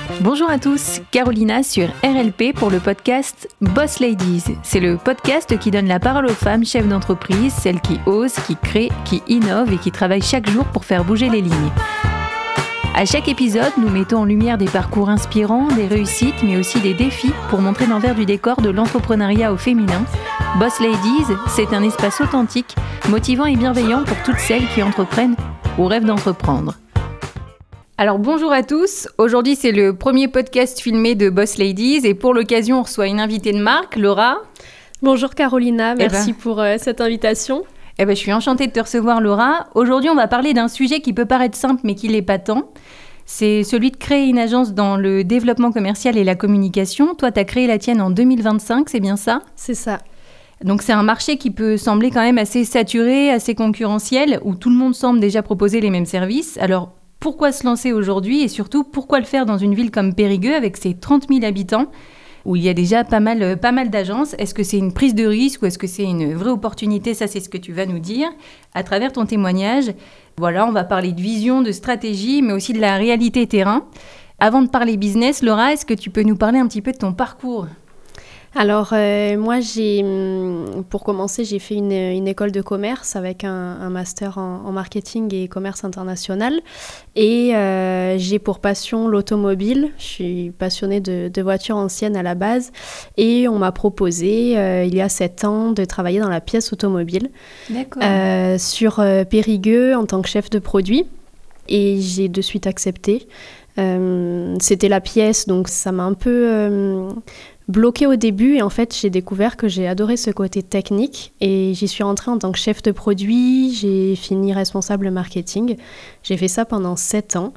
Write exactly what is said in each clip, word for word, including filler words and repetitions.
Bonjour à tous, Carolina sur R L P pour le podcast Boss Ladies. C'est le podcast qui donne la parole aux femmes chefs d'entreprise, celles qui osent, qui créent, qui innovent et qui travaillent chaque jour pour faire bouger les lignes. À chaque épisode, nous mettons en lumière des parcours inspirants, des réussites, mais aussi des défis pour montrer l'envers du décor de l'entrepreneuriat au féminin. Boss Ladies, c'est un espace authentique, motivant et bienveillant pour toutes celles qui entreprennent ou rêvent d'entreprendre. Alors bonjour à tous, aujourd'hui c'est le premier podcast filmé de Boss Ladies et pour l'occasion on reçoit une invitée de marque, Laura. Bonjour Carolina, merci eh ben, pour euh, cette invitation. Eh ben, je suis enchantée de te recevoir Laura. Aujourd'hui on va parler d'un sujet qui peut paraître simple mais qui l'est pas tant. C'est celui de créer une agence dans le développement commercial et la communication. Toi tu as créé la tienne en deux mille vingt-cinq, c'est bien ça ? C'est ça. Donc c'est un marché qui peut sembler quand même assez saturé, assez concurrentiel, où tout le monde semble déjà proposer les mêmes services. Alors pourquoi se lancer aujourd'hui et surtout, pourquoi le faire dans une ville comme Périgueux avec ses trente mille habitants où il y a déjà pas mal, pas mal d'agences? Est-ce que c'est une prise de risque ou est-ce que c'est une vraie opportunité? Ça, c'est ce que tu vas nous dire à travers ton témoignage. Voilà, on va parler de vision, de stratégie, mais aussi de la réalité terrain. Avant de parler business, Laura, est-ce que tu peux nous parler un petit peu de ton parcours ? Alors, euh, moi, j'ai, pour commencer, j'ai fait une, une école de commerce avec un, un master en, en marketing et commerce international. Et euh, j'ai pour passion l'automobile. Je suis passionnée de, de voitures anciennes à la base. Et on m'a proposé, euh, il y a sept ans, de travailler dans la pièce automobile. D'accord. Euh, sur euh, Périgueux en tant que chef de produit. Et j'ai de suite accepté. Euh, c'était la pièce, donc ça m'a un peu... Euh, bloquée au début et en fait j'ai découvert que j'ai adoré ce côté technique et j'y suis rentrée en tant que chef de produit, j'ai fini responsable marketing, j'ai fait ça pendant sept ans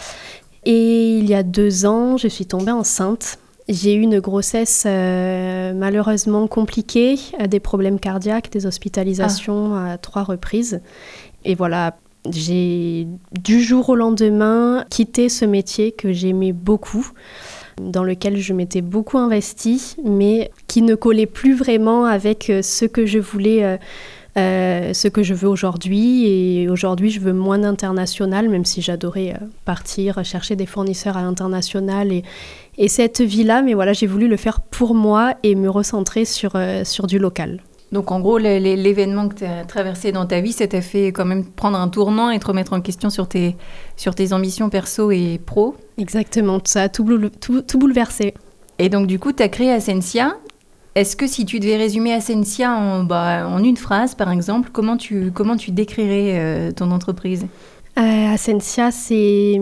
et il y a deux ans je suis tombée enceinte. J'ai eu une grossesse euh, malheureusement compliquée, des problèmes cardiaques, des hospitalisations ah. à trois reprises et voilà, j'ai du jour au lendemain quitté ce métier que j'aimais beaucoup, dans lequel je m'étais beaucoup investie, mais qui ne collait plus vraiment avec ce que je voulais, euh, euh, ce que je veux aujourd'hui. Et aujourd'hui, je veux moins d'international, même si j'adorais euh, partir, chercher des fournisseurs à l'international et, et cette vie-là. Mais voilà, j'ai voulu le faire pour moi et me recentrer sur, euh, sur du local. Donc en gros, l'événement que tu as traversé dans ta vie, ça t'a fait quand même prendre un tournant et te remettre en question sur tes, sur tes ambitions perso et pro. Exactement, ça a tout, boule, tout, tout bouleversé. Et donc du coup, tu as créé Ascensia. Est-ce que si tu devais résumer Ascensia en, bah, en une phrase, par exemple, comment tu, comment tu décrirais euh, ton entreprise ? euh, Ascensia, c'est...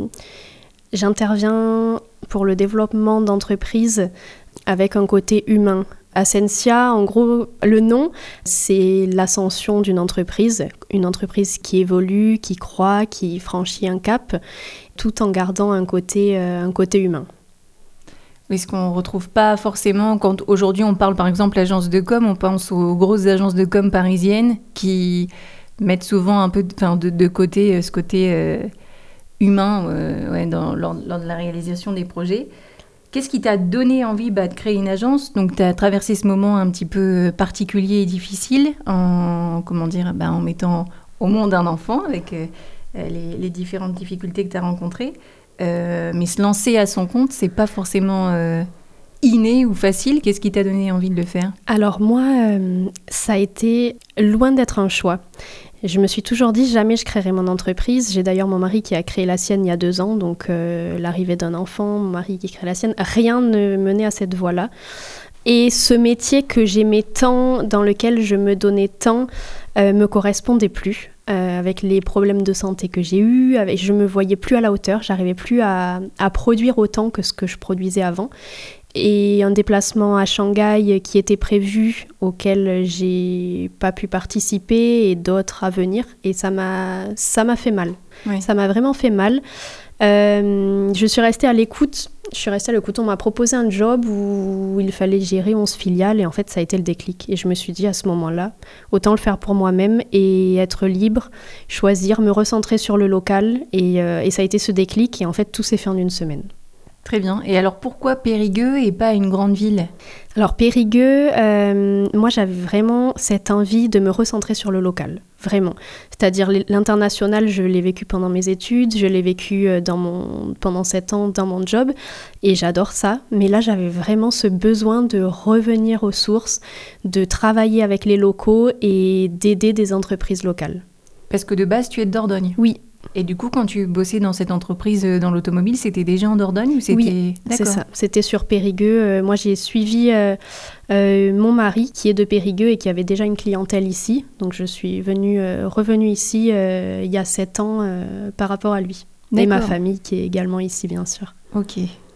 J'interviens pour le développement d'entreprises avec un côté humain. Ascensia, en gros, le nom, c'est l'ascension d'une entreprise, une entreprise qui évolue, qui croît, qui franchit un cap, tout en gardant un côté, euh, un côté humain. Oui, ce qu'on ne retrouve pas forcément quand aujourd'hui on parle par exemple d'agence de com, on pense aux grosses agences de com parisiennes qui mettent souvent un peu de, enfin, de, de côté ce côté euh, humain euh, ouais, dans, lors, lors de la réalisation des projets. Qu'est-ce qui t'a donné envie bah, de créer une agence ? Donc, tu as traversé ce moment un petit peu particulier et difficile en, comment dire, bah, en mettant au monde un enfant avec euh, les, les différentes difficultés que tu as rencontrées. Euh, mais se lancer à son compte, c'est pas forcément euh, inné ou facile. Qu'est-ce qui t'a donné envie de le faire ? Alors moi, euh, ça a été loin d'être un choix. Je me suis toujours dit, jamais je créerai mon entreprise. J'ai d'ailleurs mon mari qui a créé la sienne il y a deux ans, donc euh, l'arrivée d'un enfant, mon mari qui crée la sienne, rien ne menait à cette voie-là. Et ce métier que j'aimais tant, dans lequel je me donnais tant, euh, me correspondait plus. Euh, avec les problèmes de santé que j'ai eus, avec, je me voyais plus à la hauteur, j'arrivais plus à, à produire autant que ce que je produisais avant. Et un déplacement à Shanghai qui était prévu, auquel j'ai pas pu participer, et d'autres à venir, et ça m'a, ça m'a fait mal. Oui. Ça m'a vraiment fait mal. Euh, je suis restée à l'écoute. Je suis restée à l'écoute. On m'a proposé un job où il fallait gérer onze filiales, et en fait, ça a été le déclic. Et je me suis dit à ce moment-là, autant le faire pour moi-même et être libre, choisir, me recentrer sur le local. Et, euh, et ça a été ce déclic. Et en fait, tout s'est fait en une semaine. Très bien. Et alors, pourquoi Périgueux et pas une grande ville ? Alors Périgueux, euh, moi j'avais vraiment cette envie de me recentrer sur le local, vraiment. C'est-à-dire l'international, je l'ai vécu pendant mes études, je l'ai vécu dans mon, pendant sept ans dans mon job et j'adore ça. Mais là j'avais vraiment ce besoin de revenir aux sources, de travailler avec les locaux et d'aider des entreprises locales. Parce que de base tu es de Dordogne ? Oui. Et du coup, quand tu bossais dans cette entreprise dans l'automobile, c'était déjà en Dordogne ou c'était... Oui, c'est ça. C'était sur Périgueux. Euh, moi, j'ai suivi euh, euh, mon mari qui est de Périgueux et qui avait déjà une clientèle ici. Donc, je suis venue, euh, revenue ici euh, il y a sept ans euh, par rapport à lui. D'accord. Et ma famille qui est également ici, bien sûr. Ok.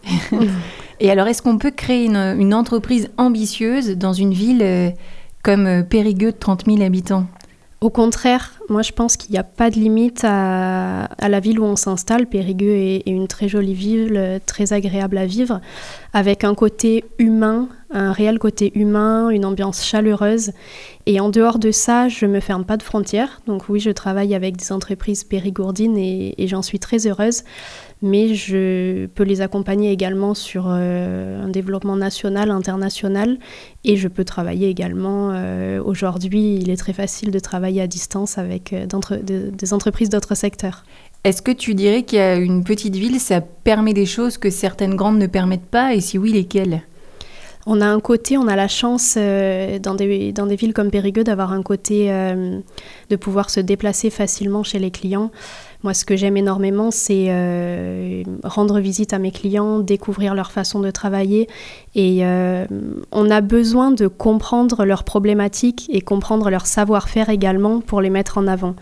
Et alors, est-ce qu'on peut créer une, une entreprise ambitieuse dans une ville euh, comme Périgueux de trente mille habitants ? Au contraire, moi je pense qu'il n'y a pas de limite à, à la ville où on s'installe. Périgueux est, est une très jolie ville, très agréable à vivre, avec un côté humain, un réel côté humain, une ambiance chaleureuse. Et en dehors de ça, je ne me ferme pas de frontières. Donc oui, je travaille avec des entreprises périgourdines et, et j'en suis très heureuse. Mais je peux les accompagner également sur euh, un développement national, international. Et je peux travailler également, euh, aujourd'hui, il est très facile de travailler à distance avec euh, de, des entreprises d'autres secteurs. Est-ce que tu dirais qu'il y a une petite ville, ça permet des choses que certaines grandes ne permettent pas ? Et si oui, lesquelles ? On a un côté, on a la chance euh, dans, des, dans des villes comme Périgueux d'avoir un côté euh, de pouvoir se déplacer facilement chez les clients. Moi, ce que j'aime énormément, c'est euh, rendre visite à mes clients, découvrir leur façon de travailler. Et euh, on a besoin de comprendre leurs problématiques et comprendre leur savoir-faire également pour les mettre en avant.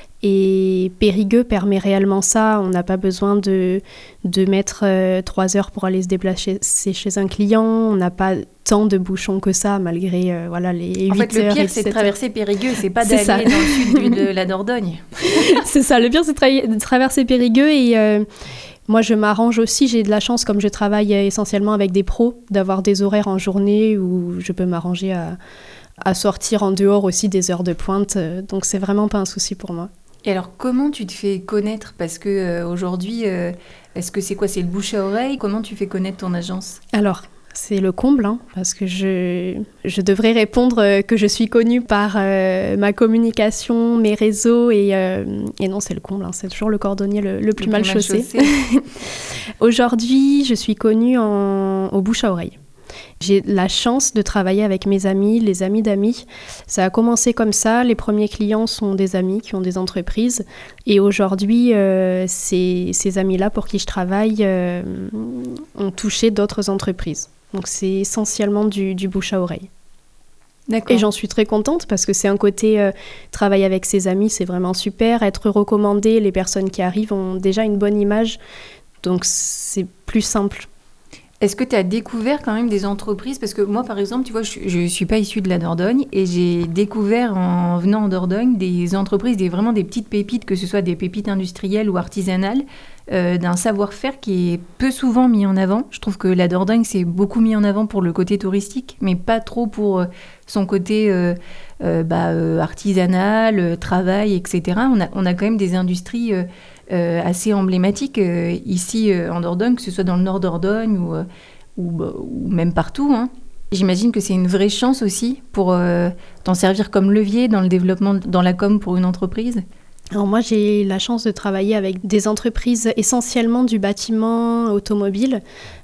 Et Périgueux permet réellement ça. On n'a pas besoin de, de mettre euh, trois heures pour aller se déplacer chez un client. On n'a pas tant de bouchons que ça, malgré euh, voilà, les huit heures. En fait, le pire, c'est de traverser Périgueux, c'est pas d'aller dans le sud de la Dordogne. C'est ça, le pire, c'est de, tra- de traverser Périgueux. Et euh, moi, je m'arrange aussi. J'ai de la chance, comme je travaille essentiellement avec des pros, d'avoir des horaires en journée où je peux m'arranger à, à sortir en dehors aussi des heures de pointe. Donc, c'est vraiment pas un souci pour moi. Et alors, comment tu te fais connaître ? Parce qu'aujourd'hui, euh, euh, est-ce que c'est quoi ? C'est le bouche à oreille ? Comment tu fais connaître ton agence ? Alors, c'est le comble, hein, parce que je, je devrais répondre euh, que je suis connue par euh, ma communication, mes réseaux, et, euh, et non, c'est le comble, hein, c'est toujours le cordonnier le, le plus le mal plus chaussé. Mal chaussé. Aujourd'hui, je suis connue en, au bouche à oreille. J'ai la chance de travailler avec mes amis, les amis d'amis. Ça a commencé comme ça. Les premiers clients sont des amis qui ont des entreprises. Et aujourd'hui, euh, ces, ces amis-là pour qui je travaille euh, ont touché d'autres entreprises. Donc c'est essentiellement du, du bouche à oreille. D'accord. Et j'en suis très contente parce que c'est un côté euh, travailler avec ses amis, c'est vraiment super. Être recommandé, les personnes qui arrivent ont déjà une bonne image. Donc c'est plus simple. Est-ce que tu as découvert quand même des entreprises ? Parce que moi, par exemple, tu vois, je ne suis pas issue de la Dordogne et j'ai découvert en venant en Dordogne des entreprises, des, vraiment des petites pépites, que ce soit des pépites industrielles ou artisanales, euh, d'un savoir-faire qui est peu souvent mis en avant. Je trouve que la Dordogne, c'est beaucoup mis en avant pour le côté touristique, mais pas trop pour euh, son côté euh, euh, bah, euh, artisanal, euh, travail, et cetera. On a, on a quand même des industries... Euh, Euh, assez emblématique euh, ici euh, en Dordogne, que ce soit dans le nord Dordogne ou, euh, ou, ou même partout. Hein. J'imagine que c'est une vraie chance aussi pour euh, t'en servir comme levier dans le développement, dans la com pour une entreprise. Alors moi, j'ai la chance de travailler avec des entreprises essentiellement du bâtiment automobile.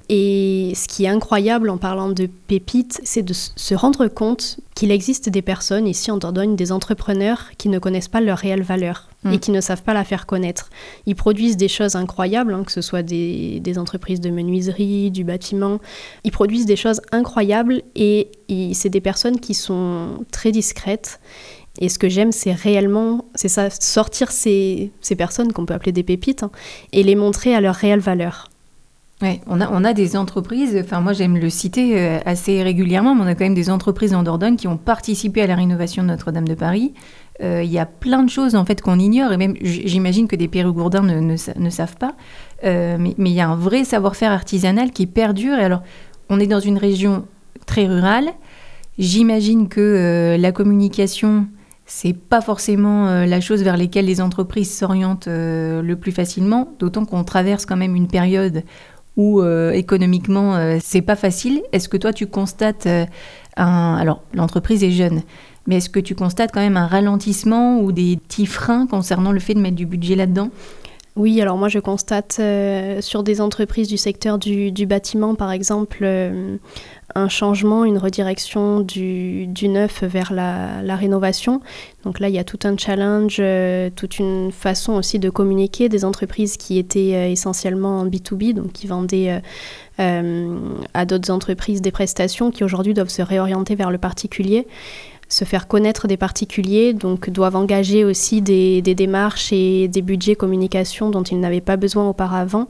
Et ce qui est incroyable en parlant de pépites, c'est de se rendre compte qu'il existe des personnes ici en Dordogne, des entrepreneurs qui ne connaissent pas leur réelle valeur mmh. et qui ne savent pas la faire connaître. Ils produisent des choses incroyables, hein, que ce soit des, des entreprises de menuiserie, du bâtiment. Ils produisent des choses incroyables et, et c'est des personnes qui sont très discrètes. Et ce que j'aime, c'est réellement, c'est ça, sortir ces, ces personnes qu'on peut appeler des pépites hein, et les montrer à leur réelle valeur. Ouais, on a, on a des entreprises, enfin moi j'aime le citer euh, assez régulièrement, mais on a quand même des entreprises en Dordogne qui ont participé à la rénovation de Notre-Dame de Paris. Euh, il y a plein de choses en fait qu'on ignore, et même j'imagine que des Périgourdins ne, ne, ne savent pas, euh, mais, mais il y a un vrai savoir-faire artisanal qui perdure. Et alors, on est dans une région très rurale, j'imagine que euh, la communication... c'est pas forcément euh, la chose vers laquelle les entreprises s'orientent euh, le plus facilement, d'autant qu'on traverse quand même une période où euh, économiquement euh, c'est pas facile. Est-ce que toi tu constates euh, un... Alors l'entreprise est jeune, mais est-ce que tu constates quand même un ralentissement ou des petits freins concernant le fait de mettre du budget là-dedans ? Oui, alors moi je constate euh, sur des entreprises du secteur du, du bâtiment par exemple euh, un changement, une redirection du, du neuf vers la, la rénovation. Donc là il y a tout un challenge, euh, toute une façon aussi de communiquer des entreprises qui étaient euh, essentiellement en B deux B, donc qui vendaient euh, euh, à d'autres entreprises des prestations qui aujourd'hui doivent se réorienter vers le particulier, se faire connaître des particuliers, donc doivent engager aussi des, des démarches et des budgets communication dont ils n'avaient pas besoin auparavant,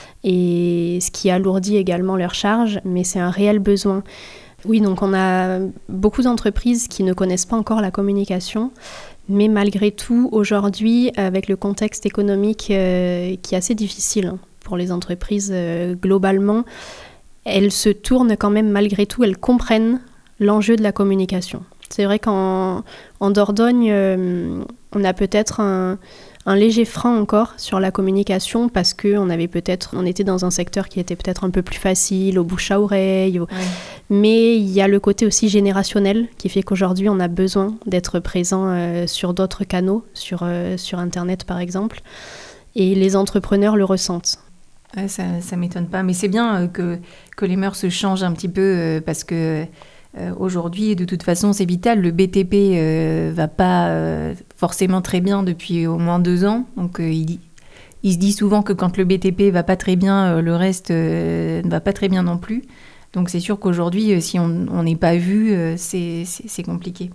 et ce qui alourdit également leurs charges, mais c'est un réel besoin. Oui, donc on a beaucoup d'entreprises qui ne connaissent pas encore la communication, mais malgré tout, aujourd'hui, avec le contexte économique euh, qui est assez difficile hein, pour les entreprises euh, globalement, elles se tournent quand même malgré tout, elles comprennent l'enjeu de la communication. C'est vrai qu'en en Dordogne, euh, on a peut-être un, un léger frein encore sur la communication parce qu'on avait peut-être, on était dans un secteur qui était peut-être un peu plus facile, au bouche à oreille. Au... Ouais. Mais il y a le côté aussi générationnel qui fait qu'aujourd'hui, on a besoin d'être présent euh, sur d'autres canaux, sur, euh, sur Internet par exemple. Et les entrepreneurs le ressentent. Ouais, ça ne m'étonne pas. Mais c'est bien euh, que, que les mœurs se changent un petit peu euh, parce que... Euh, aujourd'hui, de toute façon, c'est vital. Le B T P euh, va pas euh, forcément très bien depuis au moins deux ans. Donc, euh, il, il se dit souvent que quand le B T P va pas très bien, euh, le reste euh, ne va pas très bien non plus. Donc, c'est sûr qu'aujourd'hui, euh, si on n'est pas vu, euh, c'est, c'est, c'est compliqué.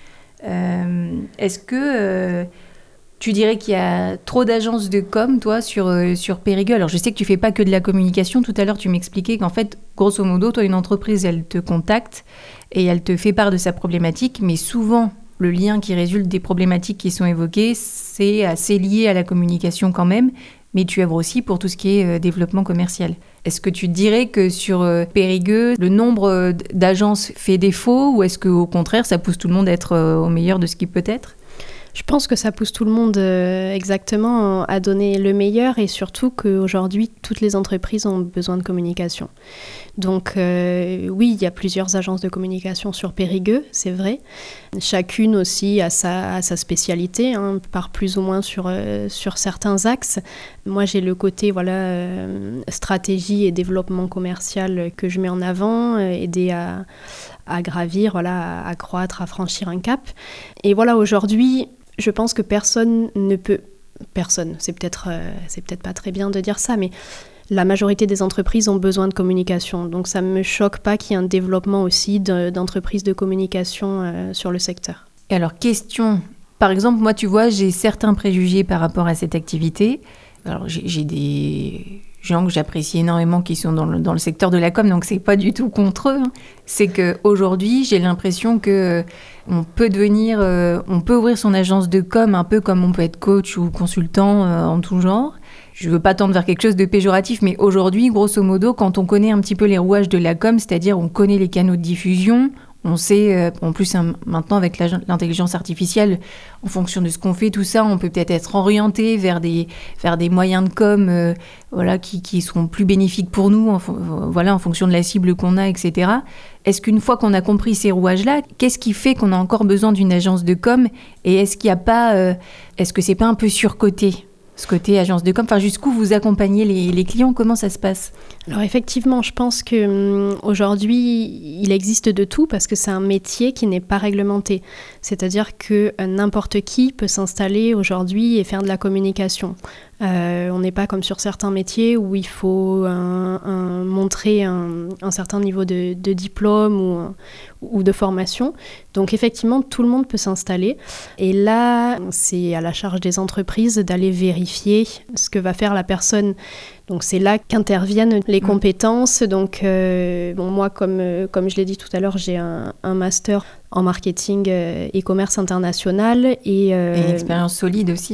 Euh, est-ce que euh, tu dirais qu'il y a trop d'agences de com, toi, sur, euh, sur Périgueux ? Alors, je sais que tu fais pas que de la communication. Tout à l'heure, tu m'expliquais qu'en fait, grosso modo, toi, une entreprise, elle te contacte et elle te fait part de sa problématique, mais souvent, le lien qui résulte des problématiques qui sont évoquées, c'est assez lié à la communication quand même, mais tu œuvres aussi pour tout ce qui est euh, développement commercial. Est-ce que tu dirais que sur euh, Périgueux, le nombre d'agences fait défaut, ou est-ce qu'au contraire, ça pousse tout le monde à être euh, au meilleur de ce qu'il peut être ? Je pense que ça pousse tout le monde euh, exactement à donner le meilleur, et surtout qu'aujourd'hui, toutes les entreprises ont besoin de communication. Donc euh, oui, il y a plusieurs agences de communication sur Périgueux, c'est vrai. Chacune aussi a sa, a sa spécialité, hein, part plus ou moins sur, euh, sur certains axes. Moi, j'ai le côté voilà, euh, stratégie et développement commercial que je mets en avant, euh, aider à, à gravir, voilà, à, à croître, à franchir un cap. Et voilà, aujourd'hui, je pense que personne ne peut... Personne, c'est peut-être, euh, c'est peut-être pas très bien de dire ça, mais la majorité des entreprises ont besoin de communication. Donc ça ne me choque pas qu'il y ait un développement aussi de, d'entreprises de communication euh, sur le secteur. Et alors, question. Par exemple, moi, tu vois, j'ai certains préjugés par rapport à cette activité. Alors, j'ai, j'ai des gens que j'apprécie énormément qui sont dans le, dans le secteur de la com, donc c'est pas du tout contre eux. Hein. C'est qu'aujourd'hui, j'ai l'impression que on peut devenir, euh, on peut ouvrir son agence de com un peu comme on peut être coach ou consultant euh, en tout genre. Je veux pas tendre vers quelque chose de péjoratif, mais aujourd'hui, grosso modo, quand on connaît un petit peu les rouages de la com, c'est-à-dire on connaît les canaux de diffusion, on sait, euh, en plus hein, maintenant avec la, l'intelligence artificielle, en fonction de ce qu'on fait, tout ça, on peut peut-être être orienté vers des, vers des moyens de com euh, voilà, qui, qui seront plus bénéfiques pour nous, en, voilà, en fonction de la cible qu'on a, et cetera. Est-ce qu'une fois qu'on a compris ces rouages-là, qu'est-ce qui fait qu'on a encore besoin d'une agence de com ? Et est-ce qu'il y a pas, euh, est-ce que c'est pas un peu surcoté ? Ce côté agence de com, enfin jusqu'où vous accompagnez les, les clients, comment ça se passe ? Alors effectivement, je pense qu'aujourd'hui, il existe de tout parce que c'est un métier qui n'est pas réglementé. C'est-à-dire que n'importe qui peut s'installer aujourd'hui et faire de la communication. Euh, on n'est pas comme sur certains métiers où il faut un, un, montrer un, un certain niveau de, de diplôme ou, ou de formation. Donc effectivement, tout le monde peut s'installer. Et là, c'est à la charge des entreprises d'aller vérifier ce que va faire la personne. Donc c'est là qu'interviennent les compétences. Donc euh, bon, moi, comme, comme je l'ai dit tout à l'heure, j'ai un, un master en marketing euh, et commerce international. Et, euh, et une expérience solide aussi.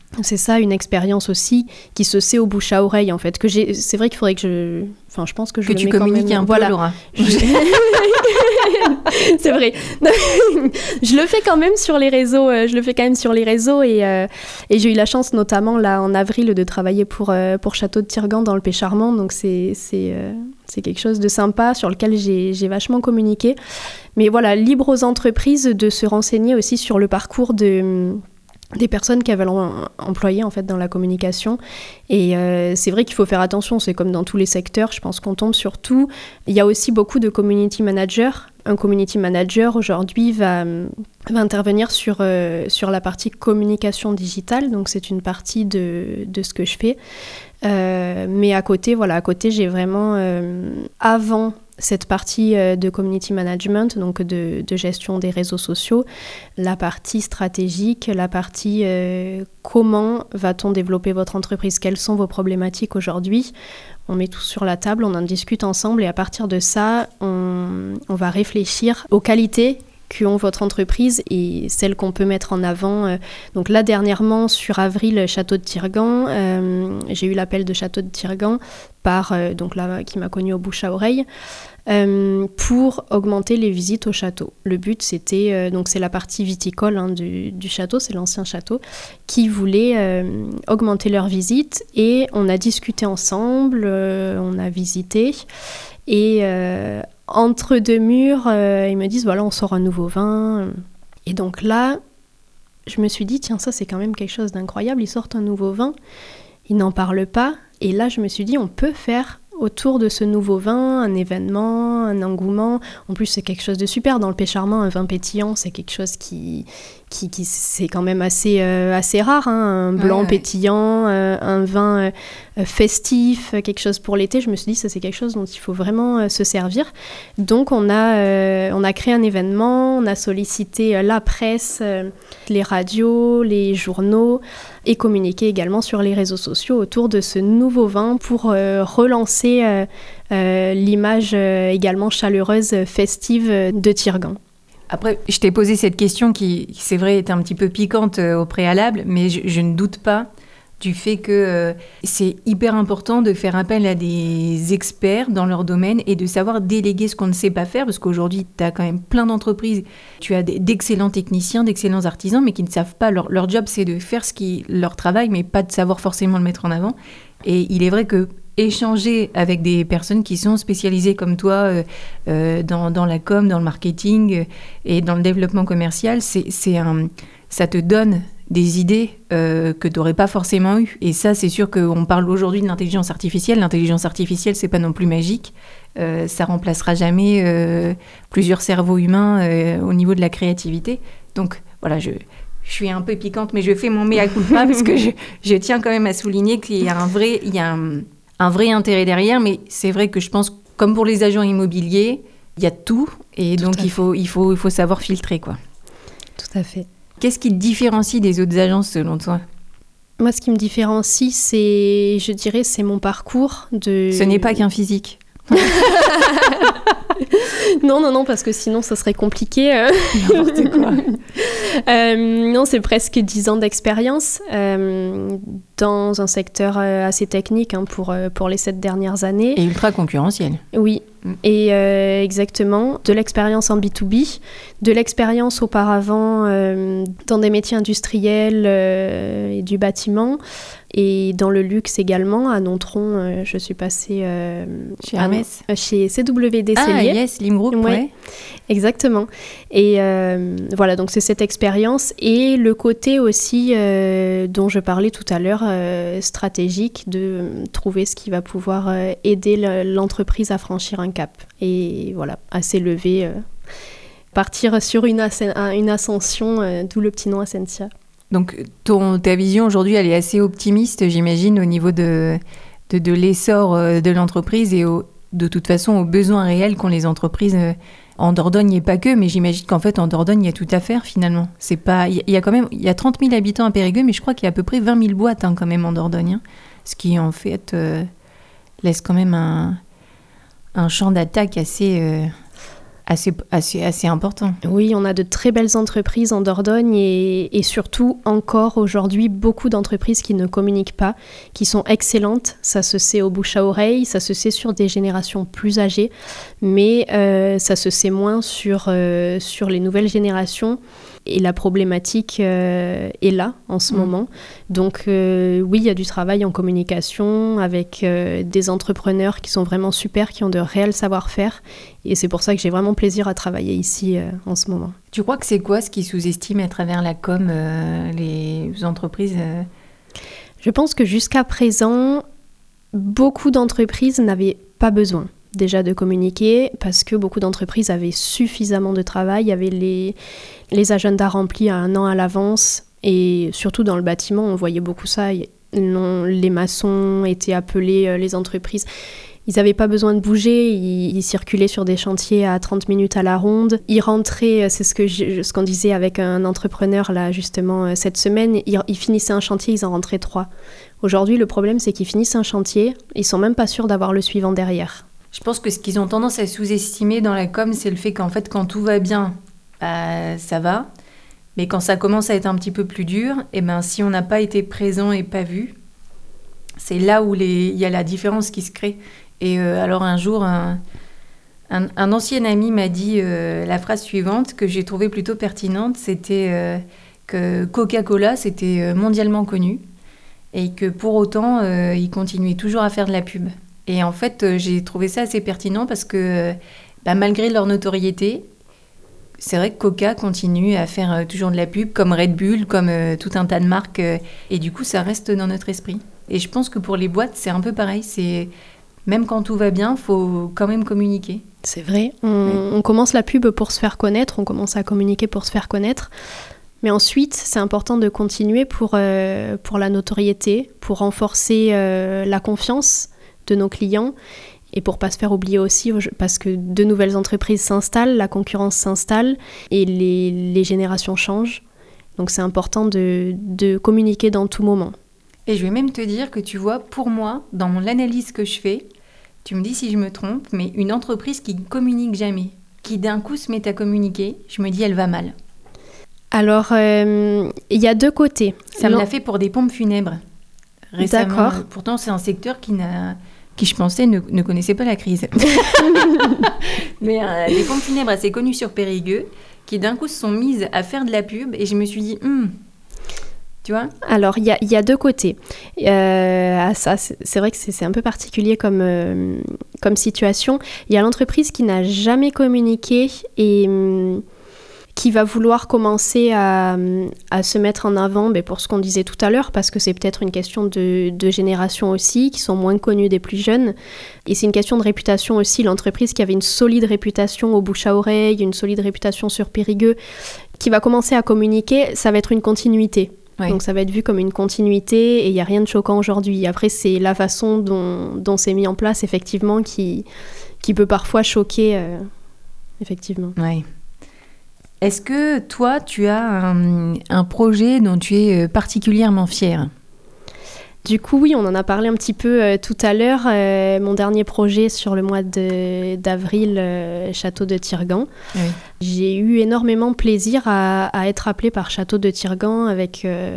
C'est ça, une expérience aussi qui se sait au bouche à oreille en fait. Que j'ai, c'est vrai qu'il faudrait que je, enfin je pense que je que le tu mets quand communiques même. un peu, Voilà. Laura. Je... c'est vrai. Je le fais quand même sur les réseaux. Euh, je le fais quand même sur les réseaux et euh, et j'ai eu la chance notamment là en avril de travailler pour euh, pour Château de Tirgan dans le Pé-Charmant. Donc c'est c'est euh, c'est quelque chose de sympa sur lequel j'ai j'ai vachement communiqué. Mais voilà, libre aux entreprises de se renseigner aussi sur le parcours de des personnes qu'elles veulent en, employer en fait dans la communication. Et euh, c'est vrai qu'il faut faire attention, c'est comme dans tous les secteurs, je pense qu'on tombe sur tout. Il y a aussi beaucoup de community managers. Un community manager aujourd'hui va, va intervenir sur, euh, sur la partie communication digitale, donc c'est une partie de, de ce que je fais. Euh, mais à côté, voilà, à côté j'ai vraiment, euh, avant cette partie de community management, donc de, de gestion des réseaux sociaux, la partie stratégique, la partie euh, comment va-t-on développer votre entreprise, quelles sont vos problématiques aujourd'hui. On met tout sur la table, on en discute ensemble et à partir de ça, on, on va réfléchir aux qualités qu'ont votre entreprise et celles qu'on peut mettre en avant. Donc là, dernièrement, sur avril, Château de Tirgan, euh, j'ai eu l'appel de Château de Tirgan, par, euh, donc là, qui m'a connue au bouche à oreille, euh, pour augmenter les visites au château. Le but, c'était, euh, donc c'est la partie viticole hein, du, du château, c'est l'ancien château, qui voulait euh, augmenter leurs visites et on a discuté ensemble, euh, on a visité et euh, entre deux murs, euh, ils me disent voilà, on sort un nouveau vin. Et donc là, je me suis dit tiens, ça c'est quand même quelque chose d'incroyable, ils sortent un nouveau vin, ils n'en parlent pas. Et là, je me suis dit on peut faire autour de ce nouveau vin un événement, un engouement. En plus, c'est quelque chose de super. Dans le Pé-Charmant, un vin pétillant, c'est quelque chose qui, qui, qui c'est quand même assez, euh, assez rare. Hein. Un blanc ouais, pétillant, euh, un vin euh, festif, quelque chose pour l'été. Je me suis dit, ça, c'est quelque chose dont il faut vraiment euh, se servir. Donc, on a, euh, on a créé un événement, on a sollicité euh, la presse, euh, les radios, les journaux et communiqué également sur les réseaux sociaux autour de ce nouveau vin pour euh, relancer Euh, euh, l'image euh, également chaleureuse, festive de Tirgan. Après, je t'ai posé cette question qui, c'est vrai, est un petit peu piquante euh, au préalable, mais je, je ne doute pas du fait que euh, c'est hyper important de faire appel à des experts dans leur domaine et de savoir déléguer ce qu'on ne sait pas faire, parce qu'aujourd'hui, tu as quand même plein d'entreprises, tu as des, d'excellents techniciens, d'excellents artisans, mais qui ne savent pas, leur, leur job, c'est de faire ce qui leur travail, mais pas de savoir forcément le mettre en avant. Et il est vrai que échanger avec des personnes qui sont spécialisées comme toi euh, euh, dans, dans la com, dans le marketing euh, et dans le développement commercial, c'est, c'est un, ça te donne des idées euh, que tu n'aurais pas forcément eues. Et ça, c'est sûr qu'on parle aujourd'hui de l'intelligence artificielle. L'intelligence artificielle, c'est pas non plus magique. Euh, ça remplacera jamais euh, plusieurs cerveaux humains euh, au niveau de la créativité. Donc, voilà, je... Je suis un peu piquante, mais je fais mon mea culpa parce que je, je tiens quand même à souligner qu'il y a un vrai, il y a un, un vrai intérêt derrière. Mais c'est vrai que je pense, comme pour les agents immobiliers, il y a tout. Et tout donc, il faut, il, faut, il faut savoir filtrer, quoi. Tout à fait. Qu'est-ce qui te différencie des autres agences, selon toi ? Moi, ce qui me différencie, c'est, je dirais, c'est mon parcours de... Ce n'est pas qu'un physique. Non, non, non, parce que sinon, ça serait compliqué. Euh... N'importe quoi. euh, non, c'est presque dix ans d'expérience euh, dans un secteur euh, assez technique hein, pour, euh, pour les sept dernières années. Et ultra concurrentiel. Oui, mm. et euh, exactement. De l'expérience en B deux B, de l'expérience auparavant euh, dans des métiers industriels euh, et du bâtiment. Et dans le luxe également, à Nontron, euh, je suis passée euh, chez Hermès, à, chez C W D Ah Cellier. yes, Lim Group, ouais. ouais. Exactement. Et euh, voilà, donc c'est cette expérience et le côté aussi euh, dont je parlais tout à l'heure, euh, stratégique, de trouver ce qui va pouvoir euh, aider le, l'entreprise à franchir un cap. Et voilà, à s'élever, euh, partir sur une, asc- une ascension, euh, d'où le petit nom Ascensia. Donc, ton, ta vision aujourd'hui, elle est assez optimiste, j'imagine, au niveau de, de, de l'essor de l'entreprise et au, de toute façon aux besoins réels qu'ont les entreprises en Dordogne et pas que. Mais j'imagine qu'en fait, en Dordogne, il y a tout à faire finalement. C'est pas, il y a quand même, il y a trente mille habitants à Périgueux, mais je crois qu'il y a à peu près vingt mille boîtes hein, quand même en Dordogne. Hein, ce qui en fait euh, laisse quand même un, un champ d'attaque assez, euh, assez, assez, assez important. Oui, on a de très belles entreprises en Dordogne et, et surtout encore aujourd'hui beaucoup d'entreprises qui ne communiquent pas, qui sont excellentes. Ça se sait au bouche à oreille, ça se sait sur des générations plus âgées, mais euh, ça se sait moins sur, euh, sur les nouvelles générations. Et la problématique euh, est là en ce mmh. moment. Donc euh, oui, il y a du travail en communication avec euh, des entrepreneurs qui sont vraiment super, qui ont de réels savoir-faire. Et c'est pour ça que j'ai vraiment plaisir à travailler ici euh, en ce moment. Tu crois que c'est quoi ce qui sous-estime à travers la com euh, les entreprises euh... Je pense que jusqu'à présent, beaucoup d'entreprises n'avaient pas besoin déjà de communiquer parce que beaucoup d'entreprises avaient suffisamment de travail, il y avait les, les agendas remplis à un an à l'avance et surtout dans le bâtiment, on voyait beaucoup ça. Non, les maçons étaient appelés, les entreprises, ils n'avaient pas besoin de bouger, ils, ils circulaient sur des chantiers à trente minutes à la ronde. Ils rentraient, c'est ce, que je, ce qu'on disait avec un entrepreneur là justement cette semaine, ils, ils finissaient un chantier, ils en rentraient trois. Aujourd'hui, le problème c'est qu'ils finissent un chantier, ils ne sont même pas sûrs d'avoir le suivant derrière. Je pense que ce qu'ils ont tendance à sous-estimer dans la com, c'est le fait qu'en fait, quand tout va bien, bah, ça va. Mais quand ça commence à être un petit peu plus dur, eh ben, si on n'a pas été présent et pas vu, c'est là où les... il y a la différence qui se crée. Et euh, alors un jour, un, un, un ancien ami m'a dit euh, la phrase suivante que j'ai trouvée plutôt pertinente, c'était euh, que Coca-Cola, c'était mondialement connu et que pour autant, euh, il continuait toujours à faire de la pub. Et en fait, euh, j'ai trouvé ça assez pertinent parce que bah, malgré leur notoriété, c'est vrai que Coca continue à faire euh, toujours de la pub, comme Red Bull, comme euh, tout un tas de marques. Euh, et du coup, ça reste dans notre esprit. Et je pense que pour les boîtes, c'est un peu pareil. C'est, même quand tout va bien, il faut quand même communiquer. C'est vrai. On, ouais. on commence la pub pour se faire connaître, on commence à communiquer pour se faire connaître. Mais ensuite, c'est important de continuer pour, euh, pour la notoriété, pour renforcer euh, la confiance de nos clients et pour pas se faire oublier aussi parce que de nouvelles entreprises s'installent, la concurrence s'installe et les, les générations changent. Donc c'est important de, de communiquer dans tout moment. Et je vais même te dire que tu vois, pour moi, dans l'analyse que je fais, tu me dis si je me trompe, mais une entreprise qui ne communique jamais, qui d'un coup se met à communiquer, je me dis elle va mal. Alors, euh, il y a deux côtés. Ça non. me l'a fait pour des pompes funèbres. Récemment. D'accord. Pourtant, c'est un secteur qui n'a... qui, je pensais, ne, ne connaissait pas la crise. Mais euh, des pompes funèbres assez connues sur Périgueux, qui d'un coup se sont mises à faire de la pub, et je me suis dit, hm, tu vois ? Alors, il y a, y a deux côtés. Euh, ça, c'est, c'est vrai que c'est, c'est un peu particulier comme, euh, comme situation. Il y a l'entreprise qui n'a jamais communiqué et... Hum, qui va vouloir commencer à, à se mettre en avant mais pour ce qu'on disait tout à l'heure, parce que c'est peut-être une question de, de génération aussi, qui sont moins connues des plus jeunes. Et c'est une question de réputation aussi. L'entreprise qui avait une solide réputation au bouche à oreille, une solide réputation sur Périgueux, qui va commencer à communiquer, ça va être une continuité. Oui. Donc ça va être vu comme une continuité et il n'y a rien de choquant aujourd'hui. Après, c'est la façon dont, dont c'est mis en place, effectivement, qui, qui peut parfois choquer, euh, effectivement. Oui. Est-ce que toi, tu as un, un projet dont tu es particulièrement fière ? Du coup, oui, on en a parlé un petit peu euh, tout à l'heure. Euh, mon dernier projet sur le mois de, d'avril, euh, Château de Tirgan. Oui. J'ai eu énormément plaisir à, à être appelée par Château de Tirgan avec, euh,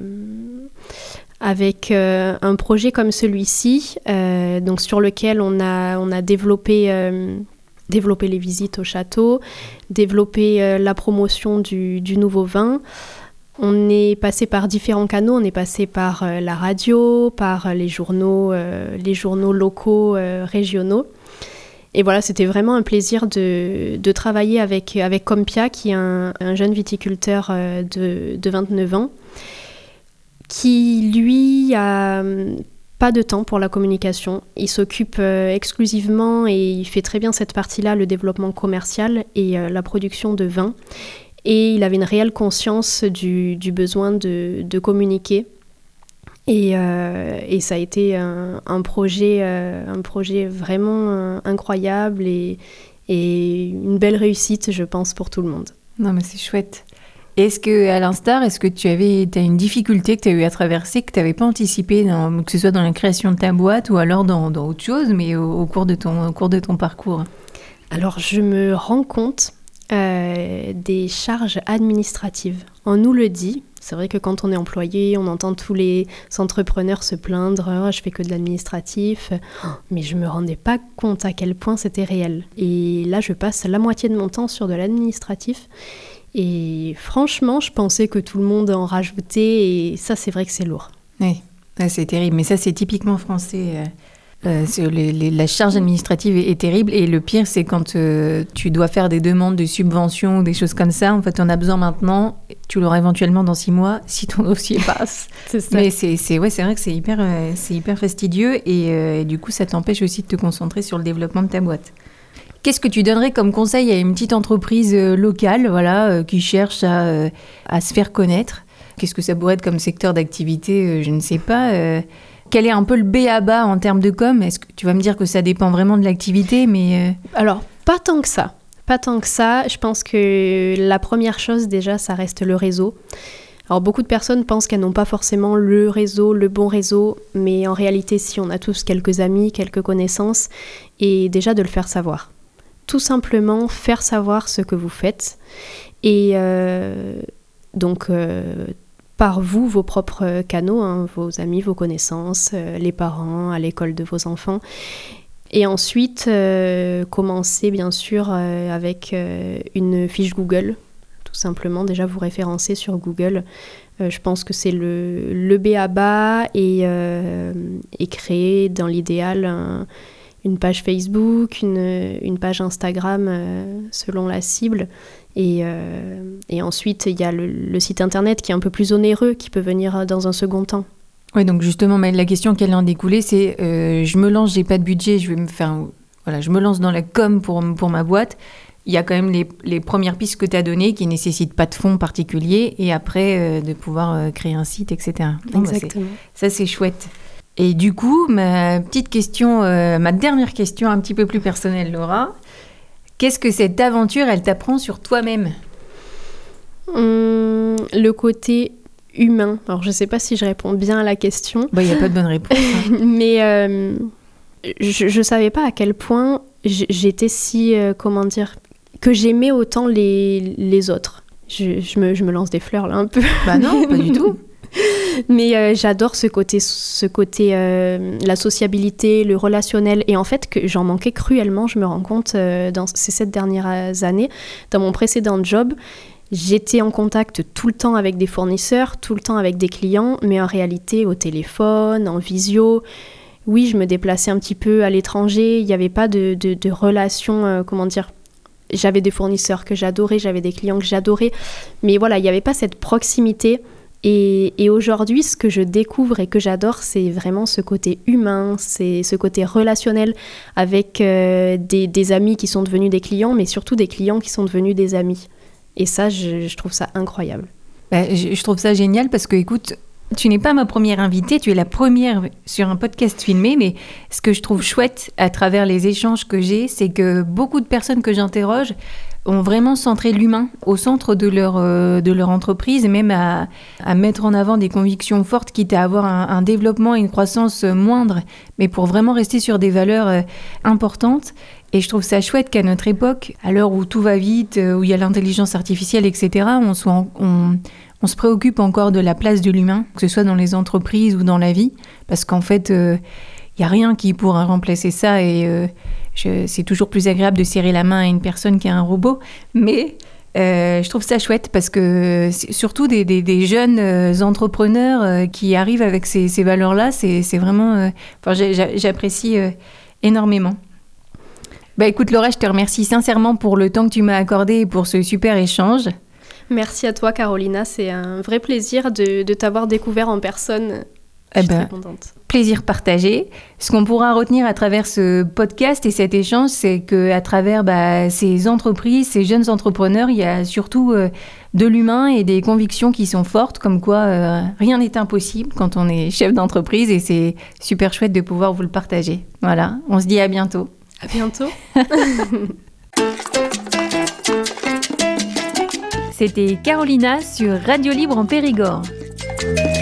avec euh, un projet comme celui-ci, euh, donc sur lequel on a, on a développé... Euh, développer les visites au château, développer euh, la promotion du, du nouveau vin. On est passé par différents canaux, on est passé par euh, la radio, par euh, les journaux, euh, les journaux locaux, euh, régionaux. Et voilà, c'était vraiment un plaisir de, de travailler avec, avec Compia, qui est un, un jeune viticulteur euh, de, de vingt-neuf ans, qui lui a... pas de temps pour la communication. Il s'occupe euh, exclusivement et il fait très bien cette partie-là, le développement commercial et euh, la production de vin. Et il avait une réelle conscience du, du besoin de, de communiquer. Et, euh, et ça a été un, un, projet, euh, un projet vraiment euh, incroyable et, et une belle réussite, je pense, pour tout le monde. Non, mais c'est chouette. Est-ce que, à l'instar, est-ce que tu avais, t'as une difficulté que tu as eu à traverser, que tu n'avais pas anticipée, dans, que ce soit dans la création de ta boîte ou alors dans, dans autre chose, mais au, au, cours de ton, au cours de ton parcours ? Alors, je me rends compte euh, des charges administratives. On nous le dit. C'est vrai que quand on est employé, on entend tous les entrepreneurs se plaindre oh, « je fais que de l'administratif », mais je ne me rendais pas compte à quel point c'était réel. Et là, je passe la moitié de mon temps sur de l'administratif. Et franchement, je pensais que tout le monde en rajoutait, et ça, c'est vrai que c'est lourd. Oui, c'est terrible, mais ça, c'est typiquement français. Euh, c'est les, les, la charge administrative est, est terrible, et le pire, c'est quand euh, tu dois faire des demandes de subventions ou des choses comme ça. En fait, on a besoin maintenant, tu l'auras éventuellement dans six mois si ton dossier passe. C'est ça. Mais c'est, c'est, ouais, c'est vrai que c'est hyper, euh, c'est hyper fastidieux, et, euh, et du coup, ça t'empêche aussi de te concentrer sur le développement de ta boîte. Qu'est-ce que tu donnerais comme conseil à une petite entreprise euh, locale, voilà, euh, qui cherche à, euh, à se faire connaître ? Qu'est-ce que ça pourrait être comme secteur d'activité ? euh, Je ne sais pas. Euh, Quel est un peu le b a ba en termes de com ? Est-ce que tu vas me dire que ça dépend vraiment de l'activité, mais... Euh... Alors, pas tant que ça. Pas tant que ça. Je pense que la première chose, déjà, ça reste le réseau. Alors, beaucoup de personnes pensent qu'elles n'ont pas forcément le réseau, le bon réseau, mais en réalité, si on a tous quelques amis, quelques connaissances, et déjà de le faire savoir. Tout simplement, faire savoir ce que vous faites. Et euh, donc... Euh, par vous, vos propres canaux, hein, vos amis, vos connaissances, euh, les parents, à l'école de vos enfants. Et ensuite, euh, commencer bien sûr euh, avec euh, une fiche Google, tout simplement. Déjà, vous référencer sur Google. Euh, je pense que c'est le, le b a ba et, euh, et créer dans l'idéal un, une page Facebook, une, une page Instagram euh, selon la cible. Et, euh, et ensuite, il y a le, le site internet qui est un peu plus onéreux, qui peut venir dans un second temps. Oui, donc justement, la question qui allait en découler, c'est euh, je me lance, j'ai pas de budget, je vais me faire, voilà, je me lance dans la com pour, pour ma boîte. Il y a quand même les, les premières pistes que tu as données qui ne nécessitent pas de fonds particuliers, et après, euh, de pouvoir euh, créer un site, et cetera. Donc, exactement. Bah, c'est, ça, c'est chouette. Et du coup, ma petite question, euh, ma dernière question un petit peu plus personnelle, Laura. Qu'est-ce que cette aventure, elle t'apprend sur toi-même ? Hum, Le côté humain. Alors, je ne sais pas si je réponds bien à la question. Il n'y a pas de bonne réponse. Hein. Mais euh, je ne savais pas à quel point j'étais si, euh, comment dire, que j'aimais autant les, les autres. Je, je, me, je me lance des fleurs, là, un peu. Bah non, pas du tout. Mais euh, j'adore ce côté, ce côté euh, la sociabilité, le relationnel. Et en fait, que j'en manquais cruellement, je me rends compte euh, dans ces sept dernières années. Dans mon précédent job, j'étais en contact tout le temps avec des fournisseurs, tout le temps avec des clients, mais en réalité, au téléphone, en visio. Oui, je me déplaçais un petit peu à l'étranger. Il n'y avait pas de, de, de relation, euh, comment dire... J'avais des fournisseurs que j'adorais, j'avais des clients que j'adorais. Mais voilà, il n'y avait pas cette proximité. Et, et aujourd'hui, ce que je découvre et que j'adore, c'est vraiment ce côté humain, c'est ce côté relationnel avec euh, des, des amis qui sont devenus des clients, mais surtout des clients qui sont devenus des amis. Et ça, je, je trouve ça incroyable. Bah, je, je trouve ça génial parce que, écoute, tu n'es pas ma première invitée, tu es la première sur un podcast filmé, mais ce que je trouve chouette à travers les échanges que j'ai, c'est que beaucoup de personnes que j'interroge ont vraiment centré l'humain au centre de leur, euh, de leur entreprise, et même à, à mettre en avant des convictions fortes, quitte à avoir un, un développement et une croissance moindre, mais pour vraiment rester sur des valeurs euh, importantes. Et je trouve ça chouette qu'à notre époque, à l'heure où tout va vite, où il y a l'intelligence artificielle, et cetera, on, soit en, on, on se préoccupe encore de la place de l'humain, que ce soit dans les entreprises ou dans la vie, parce qu'en fait, il euh, n'y a rien qui pourra remplacer ça, et euh, je, c'est toujours plus agréable de serrer la main à une personne qu'à un robot, mais euh, je trouve ça chouette, parce que surtout des, des, des jeunes euh, entrepreneurs euh, qui arrivent avec ces, ces valeurs-là, c'est, c'est vraiment... Euh, enfin, j'ai, j'apprécie euh, énormément. Bah écoute Laura, je te remercie sincèrement pour le temps que tu m'as accordé et pour ce super échange. Merci à toi Carolina, c'est un vrai plaisir de, de t'avoir découvert en personne. Je suis eh ben, très contente. Plaisir partagé. Ce qu'on pourra retenir à travers ce podcast et cet échange, c'est qu'à travers bah, ces entreprises, ces jeunes entrepreneurs, il y a surtout euh, de l'humain et des convictions qui sont fortes, comme quoi euh, rien n'est impossible quand on est chef d'entreprise, et c'est super chouette de pouvoir vous le partager. Voilà, on se dit à bientôt. À bientôt. C'était Carolina sur Radio Libre en Périgord.